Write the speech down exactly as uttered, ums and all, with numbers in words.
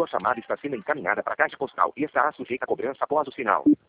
Sua chamada está sendo encaminhada para a caixa postal e estará sujeita a cobrança após o sinal.